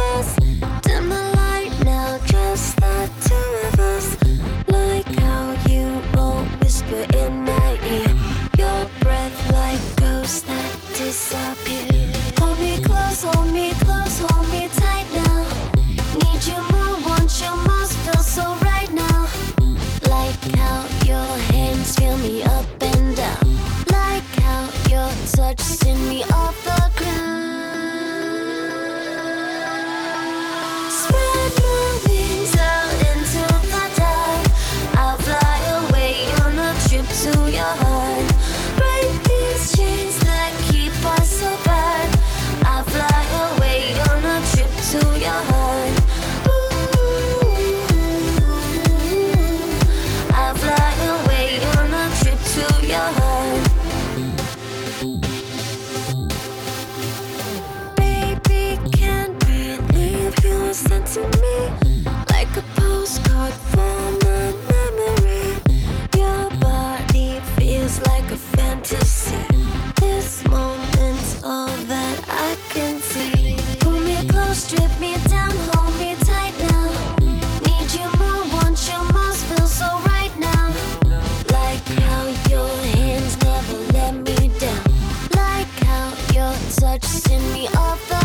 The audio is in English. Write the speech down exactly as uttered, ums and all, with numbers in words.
us. Dim the light now, just the two of us. Like how you won't whisper in my ear, your breath like ghosts that disappear. Hold me close, hold me close, hold me tight now. Need you more, want you most, feel so right now. Like how your hands feel me up and down. Like how your touch send me off the ground. Spread my wings out into the dark. I'll fly away on a trip to your heart. Break these chains that keep us apart. I'll fly away on a trip to your heart. I'll fly away on a trip to your heart. Baby, can't believe you were sent to me like a postcard from a memory. Your body feels like a fantasy. This moment's all that I can see. Pull me close, strip me down, hold me tight now. Need you more, want you most, feel so right now. Like how your hands never let me down. Like how your touch send me off the